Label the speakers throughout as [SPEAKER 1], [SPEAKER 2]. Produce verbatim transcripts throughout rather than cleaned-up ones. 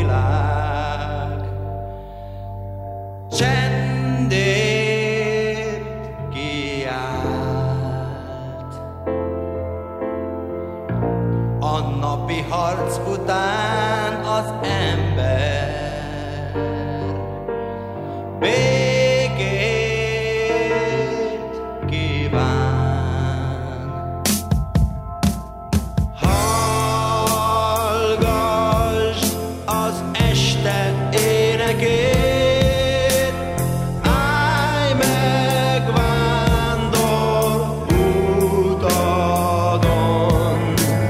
[SPEAKER 1] világ. Csendért kiállt. A napi harc után az ember békét kíván. Hallgassd az este énekét, állj meg vándor utadon.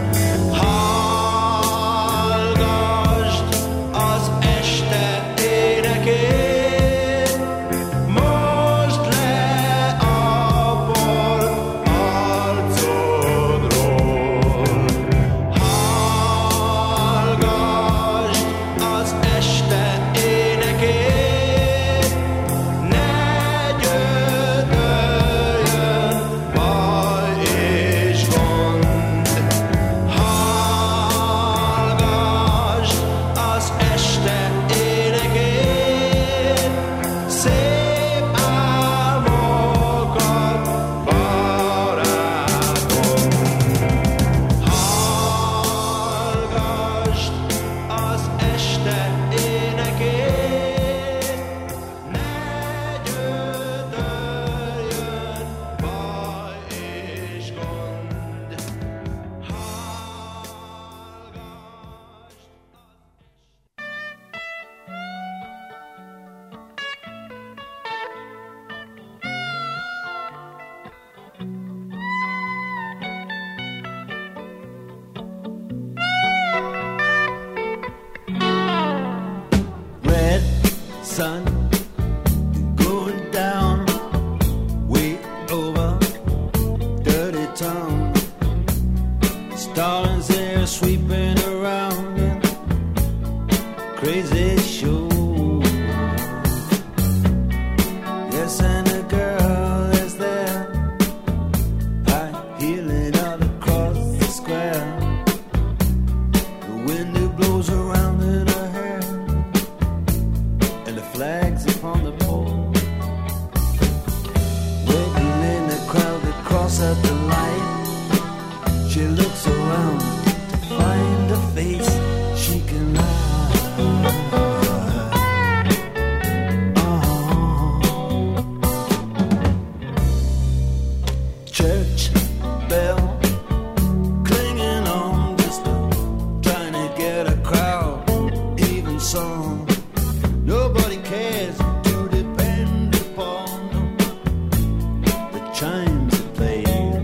[SPEAKER 1] Hallgassd az este énekét, most le a por arcodról. Hallgassd az este énekét, ne gyötörjön baj és gond. Hallgassd az este énekét, szép álmokat, barátom. Hallgassd az este énekét, ne gyötörjön baj és gond.
[SPEAKER 2] Red sun going down way over dirty town. Starlings there sweeping around in crazy show. Yes, and a girl is there, high heeling out across the square. The wind it blows around in her hair, and the flags upon the pole. Waiting in the crowd to cross at the light, she looks around to find a face she can hide. Oh. Church bell clinging on, just trying to get a crowd even song. Nobody cares to depend upon the chimes that play.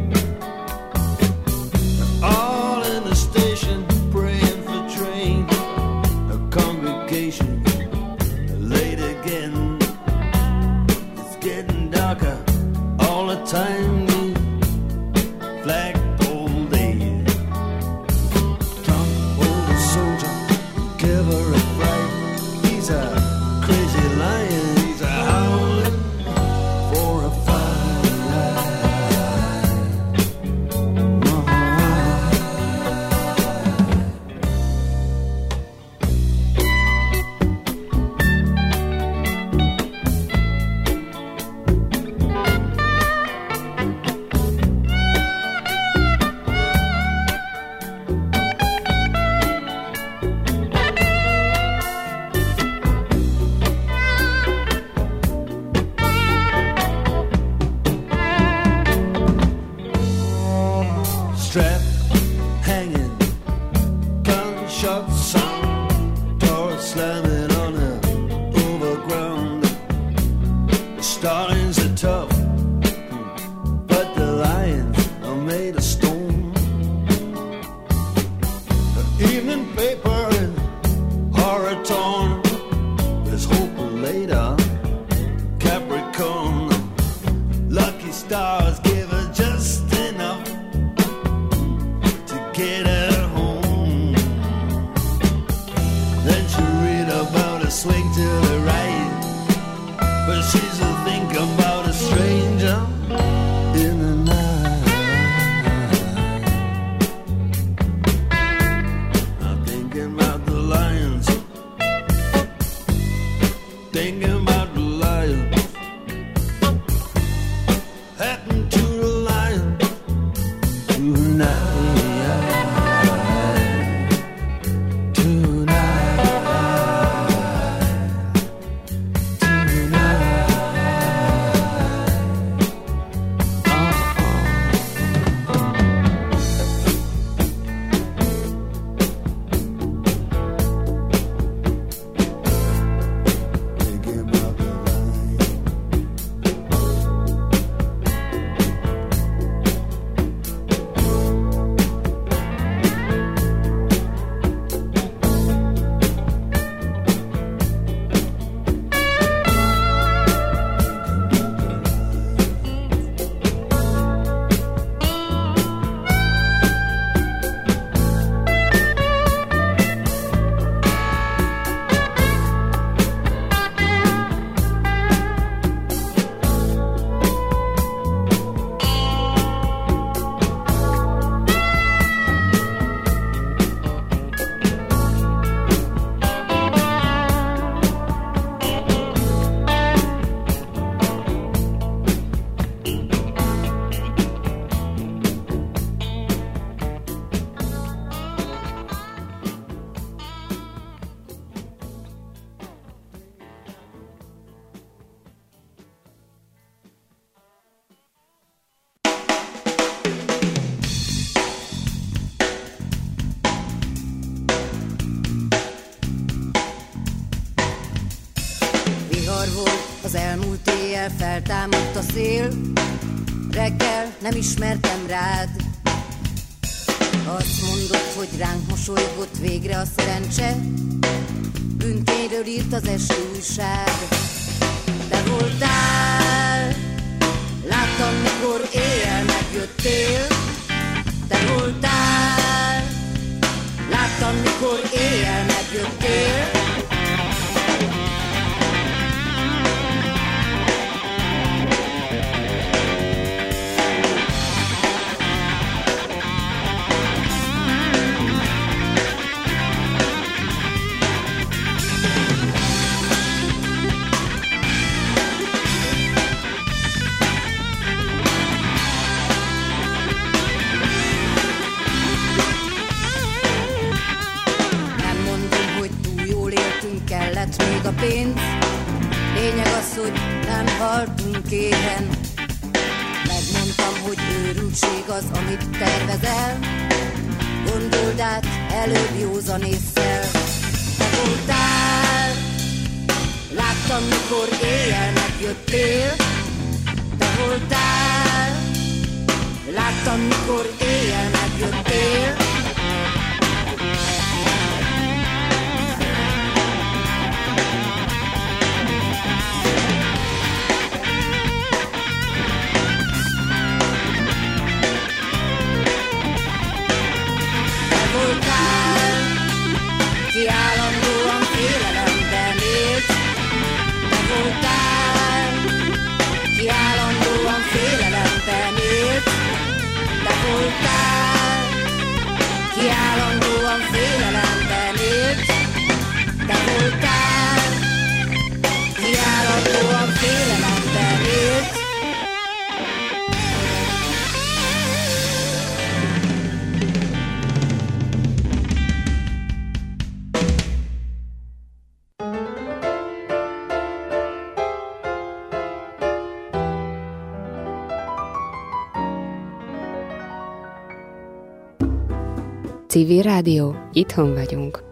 [SPEAKER 2] All in the station praying for train. A congregation late again. It's getting darker all the time. Flagpole day. Drunk old soldier, give her a fright. He's a crazy lion, he's a howling for a fight. Strap hanging, gunshot sound, door slamming on the overground. The starlings are tough, but the lions are made of stone. The evening paper is horror torn. There's hope later, Capricorn. Lucky stars give her just enough to get her home. Then she read about a swing to the right, but she's a thinking about a stranger in the night. I'm thinking about the lions
[SPEAKER 3] Az elmúlt éjjel feltámadt a szél, reggel nem ismertem rád. Azt mondod, hogy ránk mosolygott végre a szerencse, bűntényről írt az esti újság. Te voltál, láttam, mikor éjjel megjöttél. Te voltál, láttam, mikor éjjel megjöttél. Még a pénz, lényeg az, hogy nem haltunk éhen. Megmondtam, hogy őrültség az, amit tervezel, gondold át előbb józan ésszel. Te voltál, láttam, mikor éjjel megjöttél. Te voltál, láttam, mikor éjjel megjöttél. Ki állandóan félelemben élt. Te voltál, ki állandóan félelemben élt. Te voltál, ki állandóan félelemben élt. Te voltál, ki állandóan félelemben élt.
[SPEAKER 4] Civil Rádió, itthon vagyunk.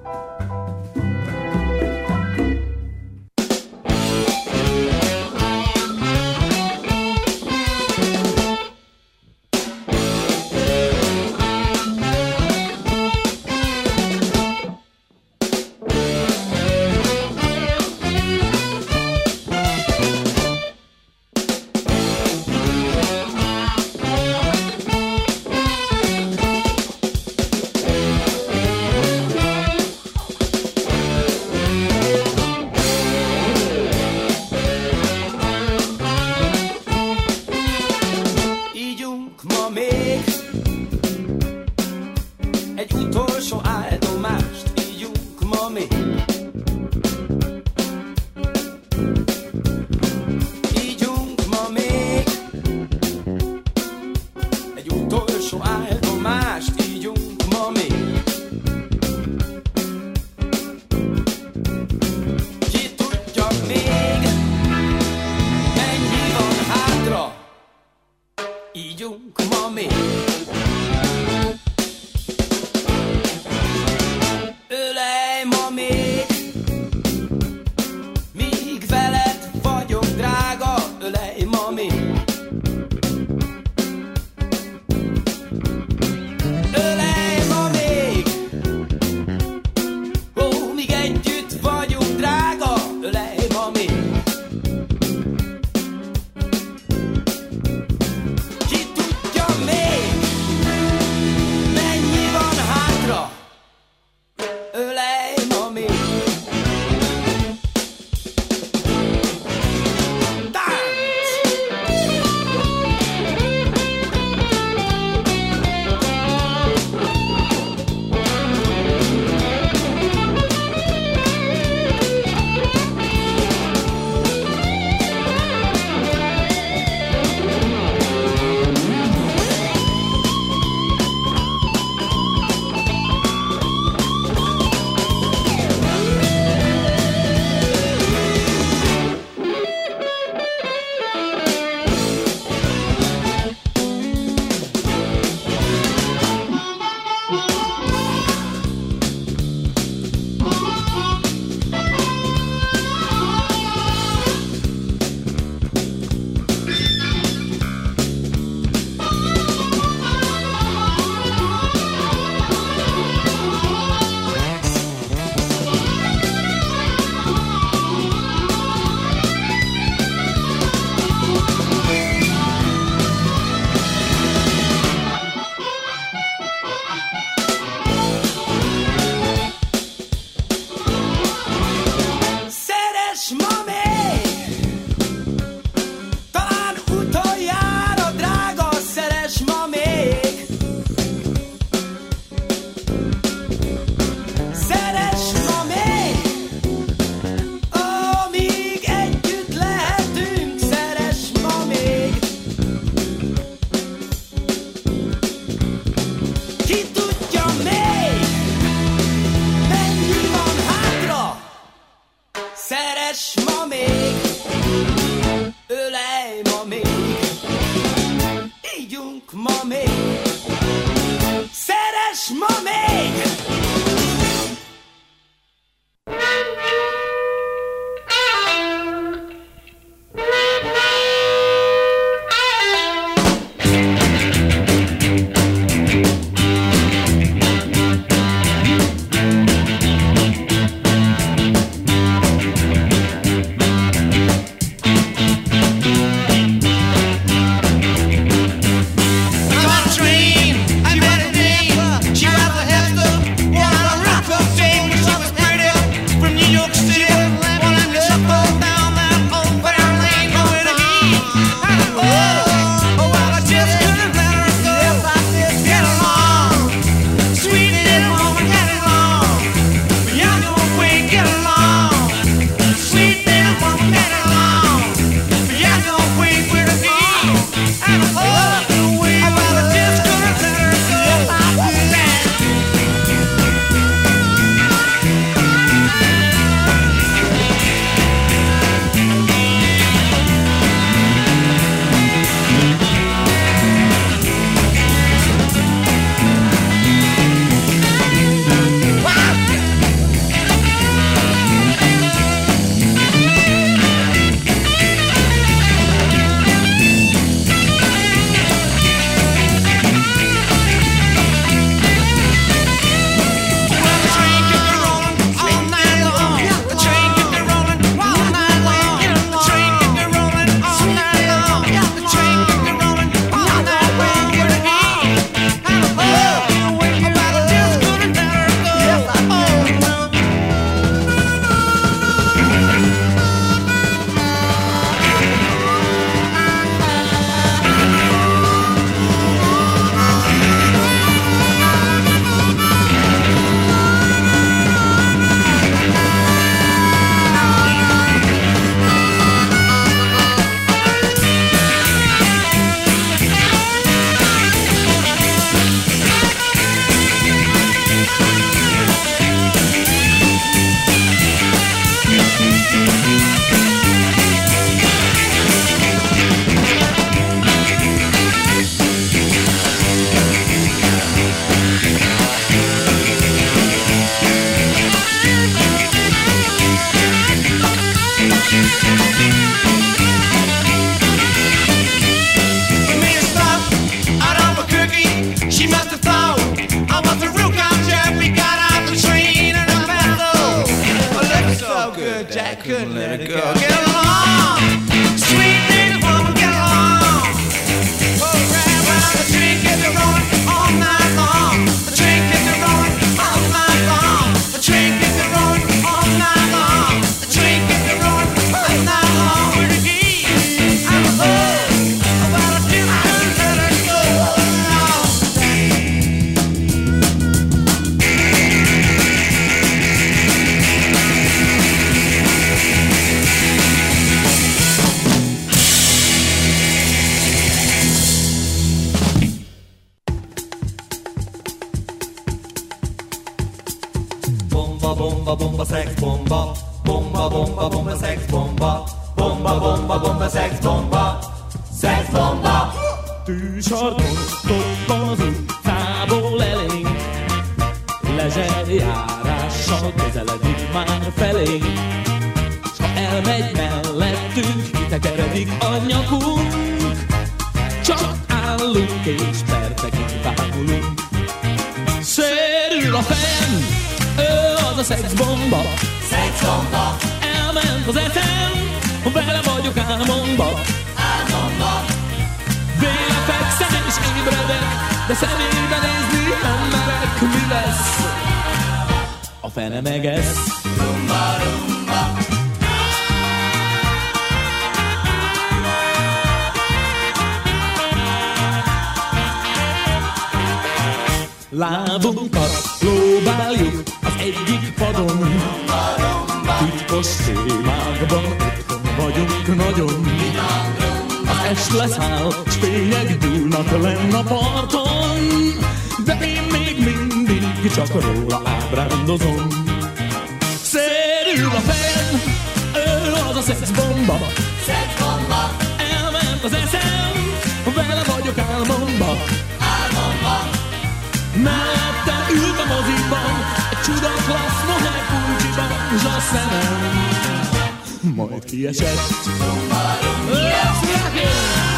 [SPEAKER 1] couldn't let it go. Get along, sweet little woman, get along. Oh, right, well, the train gets rolling all night long. The train gets rolling all night long. The train gets rolling all night long. The train gets rolling all night long. With the key, I'm a fool, but I didn't let it go. Bomba, bomba, sex bomba. Bomba, bomba, bomba, sex bomba. Bomba, bomba, bomba, sex bomba. Sex bomba.
[SPEAKER 5] Tűzsarkotottan az utcából elénk, lezserjárással közeledik már felénk, s ha elmegy mellettünk, kitekeredik a nyakunk, csak állunk és percekig bámulunk. Sérül a fejem, ő az a szexbomba.
[SPEAKER 1] Szexbomba.
[SPEAKER 5] Elment az eszem, vele vagyok álmomba.
[SPEAKER 1] Álmomba.
[SPEAKER 5] Véle fekszem és ébredek, de szemébe nézni nem merek. Mi lesz? A fene megesz.
[SPEAKER 1] Rumba, rumba.
[SPEAKER 5] Lábunkat próbáljuk az egyik padon, titkos témákban otthon vagyunk nagyon. Az est leszáll, s fények gyúlnak lenn a parton, de én még mindig csak róla ábrándozom. Szérül a fejem, ő az a szexbomba.
[SPEAKER 1] Szexbomba.
[SPEAKER 5] Elment az eszem, vele vagyok álmomba.
[SPEAKER 1] Álmomba.
[SPEAKER 5] Mellettem ült a moziban, egy csuda klassz moher kulcsiban, s a szemem majd kiesett. Let's rock it!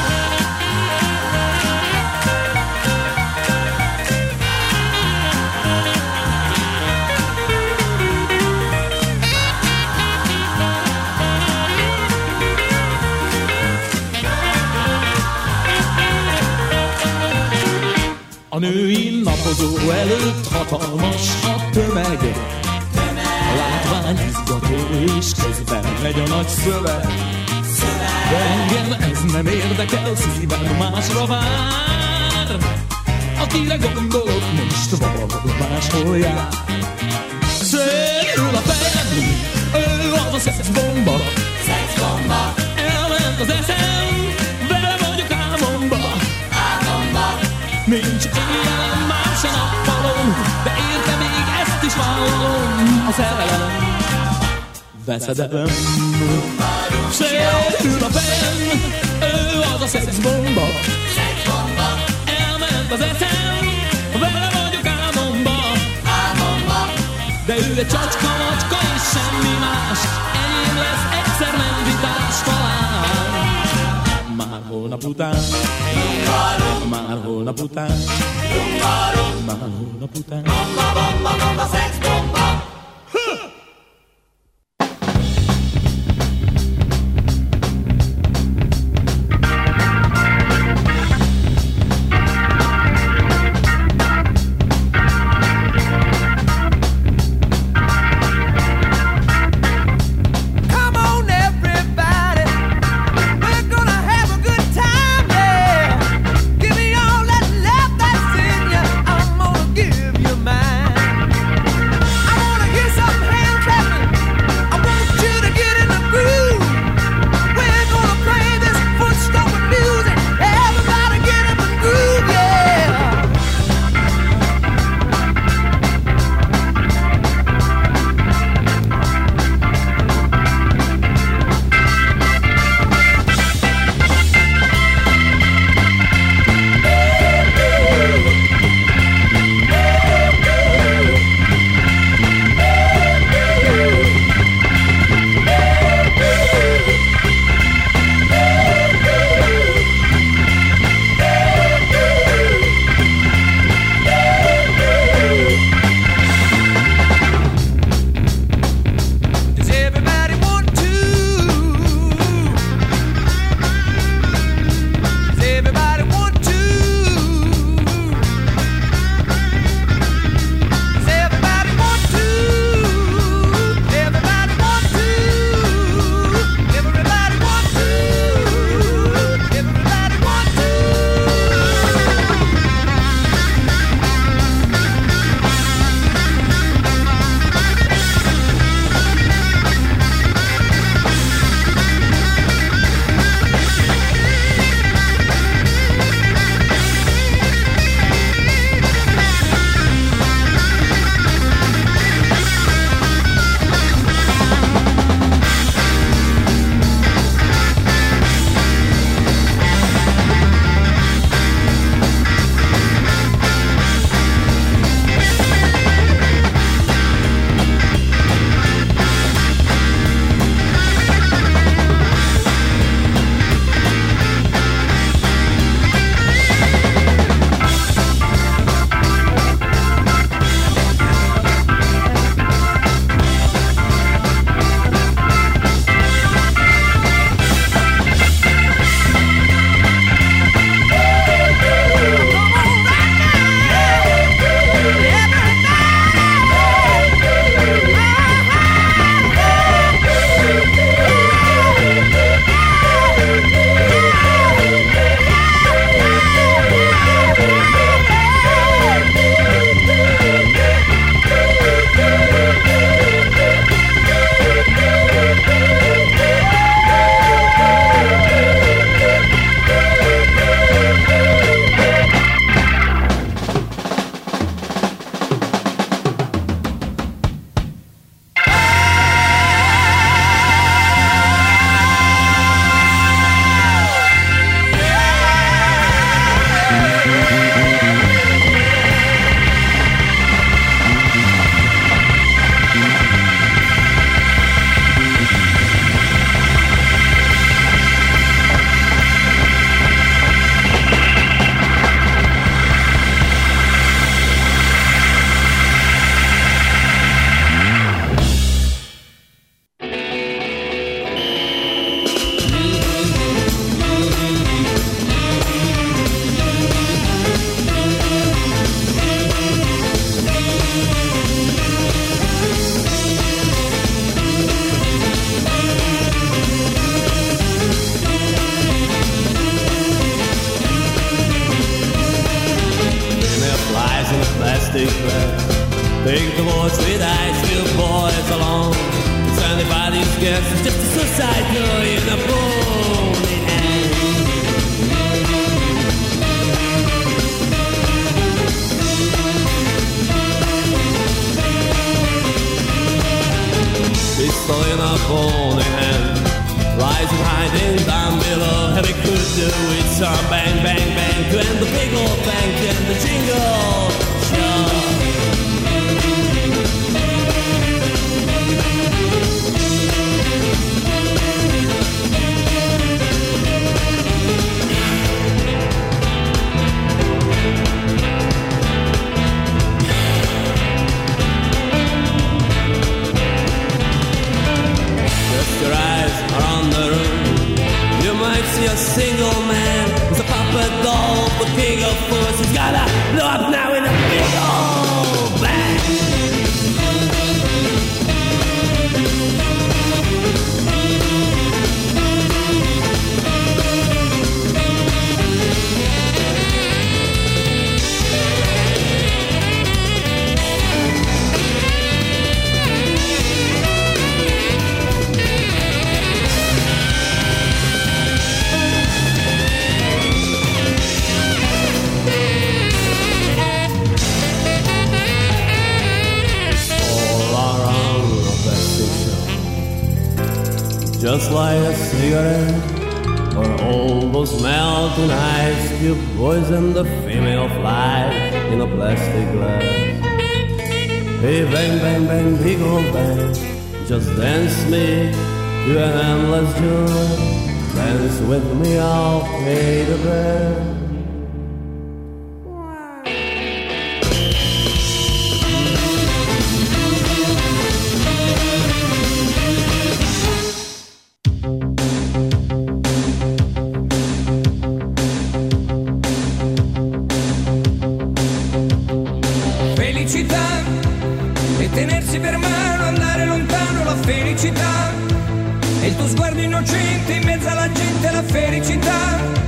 [SPEAKER 5] A női napozó előtt hatalmas a tömeg, a látvány izgató és közben megy a nagy szöveg. De engem ez nem érdekel, szívem másra vár. Akire gondolok, most valahol máshol jár. Szérül a fejem, ő az a szexbomba.
[SPEAKER 1] Szexbomba.
[SPEAKER 5] Elment az eszem, vele vagyok álmomba.
[SPEAKER 1] Álmomba.
[SPEAKER 5] Nincs éjjel, már se nappalom, de érte még ezt is vállalom. A szerelem veszedelem. Sérül a fejem, ő az a szexbomba.
[SPEAKER 1] Szexbomba.
[SPEAKER 5] Elment az eszem, vele vagyok álmomba.
[SPEAKER 1] Álmomba.
[SPEAKER 5] De ő egy csacska, macska és semmi más. Enyém lesz egyszer nem vitás talán. Már holnap után, már holnap után, már holnap után.
[SPEAKER 1] Bomba, bomba, bomba, szexbomba.
[SPEAKER 2] I wanna
[SPEAKER 5] everybody scares. It's just a suicide door in a bony hand. Pistol in a bony hand, rising, hiding down below. Heavy could do with some bang, bang, bang to end the big old bank and the jingle show. Your eyes are on the room. You might see a single man with a puppet doll, the king of force. He's gotta blow up now in a big old bang. Just like a cigarette, or all those melting ice cube poison the female fly in a plastic glass. Hey, bang, bang, bang, big old bang, just dance me to an endless joy. Dance with me, I'll pay the bill.
[SPEAKER 6] Tenersi per mano, andare lontano, la felicità. E il tuo sguardo innocente in mezzo alla gente, la felicità.